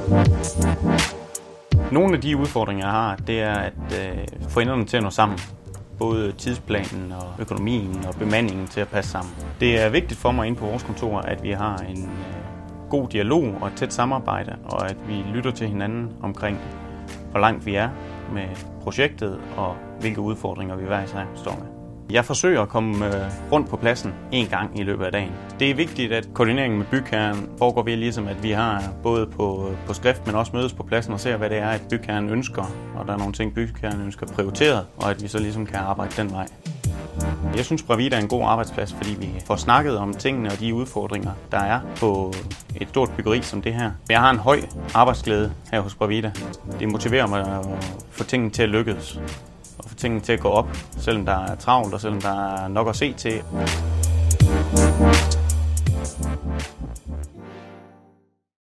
Nogle af de udfordringer, jeg har, det er at få enderne til at nå sammen. Både tidsplanen og økonomien og bemandingen til at passe sammen. Det er vigtigt for mig inde på vores kontor, at vi har en god dialog og et tæt samarbejde, og at vi lytter til hinanden omkring, hvor langt vi er med projektet og hvilke udfordringer vi hver især står med. Jeg forsøger at komme rundt på pladsen en gang i løbet af dagen. Det er vigtigt, at koordineringen med bygherren foregår ved ligesom, at vi har både på skrift, men også mødes på pladsen og ser, hvad det er, at bygherren ønsker, og der er nogle ting, bygherren ønsker prioriteret, og at vi så ligesom kan arbejde den vej. Jeg synes, Bravida er en god arbejdsplads, fordi vi får snakket om tingene og de udfordringer, der er på et stort byggeri som det her. Jeg har en høj arbejdsglæde her hos Bravida. Det motiverer mig at få tingene til at lykkes og få tingene til at gå op, selvom der er travlt og selvom der er nok at se til.